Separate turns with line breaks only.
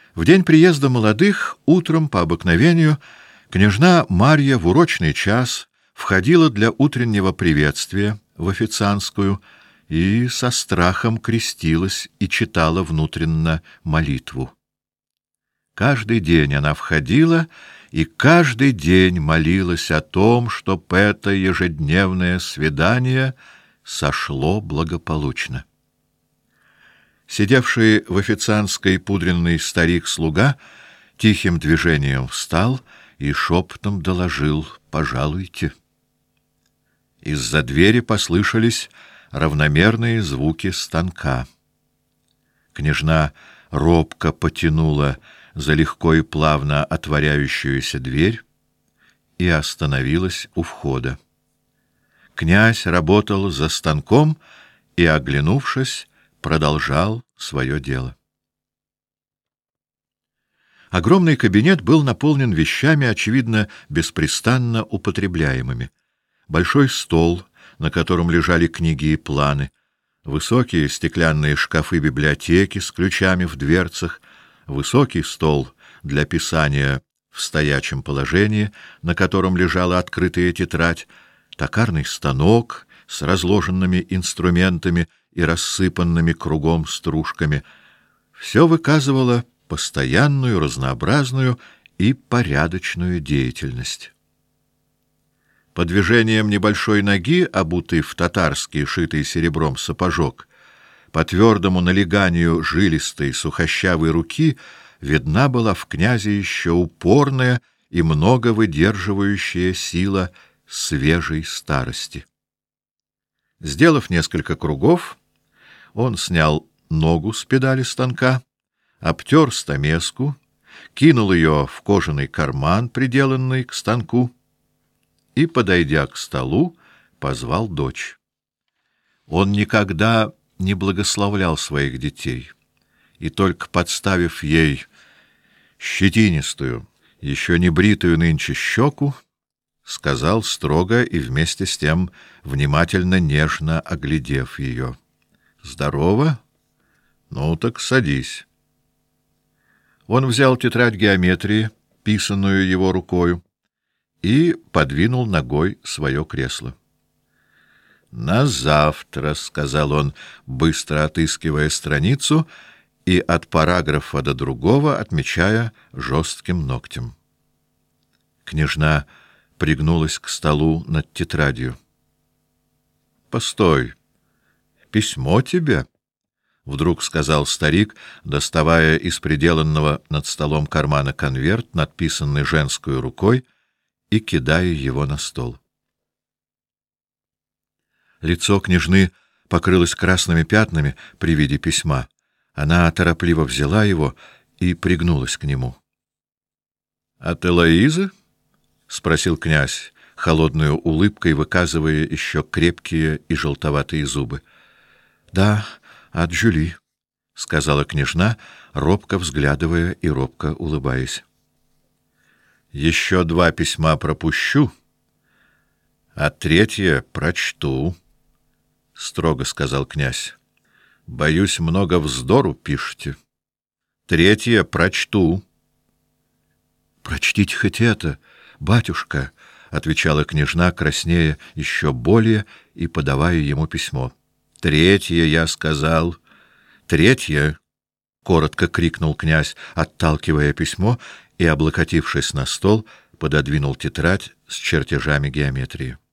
В день приезда молодых утром по обыкновению княжна Марья в урочный час входила для утреннего приветствия в официантскую и со страхом крестилась и читала внутренно молитву. Каждый день она входила и каждый день молилась о том, чтоб это ежедневное свидание сошло благополучно. Сидевший в официантской пудренный старик-слуга тихим движением встал и шепотом доложил: «Пожалуйте». Из-за двери послышались равномерные звуки станка. Княжна робко потянула за легко и плавно отворяющуюся дверь и остановилась у входа. Князь работал за станком и, оглянувшись, продолжал свое дело. Огромный кабинет был наполнен вещами, очевидно, беспрестанно употребляемыми. Большой стол, на котором лежали книги и планы, высокие стеклянные шкафы библиотеки с ключами в дверцах, высокий стол для писания в стоячем положении, на котором лежала открытая тетрадь, токарный станок с разложенными инструментами и рассыпанными кругом стружками — все выказывало постоянную, разнообразную и порядочную деятельность. По движениям небольшой ноги, обутой в татарский, шитый серебром сапожок, по твердому налеганию жилистой сухощавой руки видна была в князе еще упорная и много выдерживающая сила свежей старости. Сделав несколько кругов, он снял ногу с педали станка, обтер стамеску, кинул ее в кожаный карман, приделанный к станку, и, подойдя к столу, позвал дочь. Он никогда не благословлял своих детей, и только подставив ей щетинистую, еще не бритую нынче щеку, сказал строго и вместе с тем внимательно, нежно оглядев ее: «Здорово? Ну так садись». Он взял тетрадь геометрии, писанную его рукою, и подвинул ногой свое кресло. «На завтра», — сказал он, быстро отыскивая страницу и от параграфа до другого отмечая жестким ногтем. Княжна пригнулась к столу над тетрадью. «Постой, письмо тебе?» — вдруг сказал старик, доставая из приделанного над столом кармана конверт, надписанный женской рукой, и кидая его на стол. Лицо княжны покрылось красными пятнами при виде письма. Она торопливо взяла его и пригнулась к нему. — От Элоизы? — спросил князь, холодной улыбкой выказывая еще крепкие и желтоватые зубы. — Да, от Жюли, — сказала княжна, робко взглядывая и робко улыбаясь. — Еще 2 письма пропущу, а 3 прочту, — строго сказал князь. — Боюсь, много вздору пишете. 3 прочту. — Прочтите хоть это, батюшка, — отвечала княжна, краснея еще более и подавая ему письмо. — 3, я сказал. 3, — коротко крикнул князь, отталкивая письмо, и, облокотившись на стол, пододвинул тетрадь с чертежами геометрии.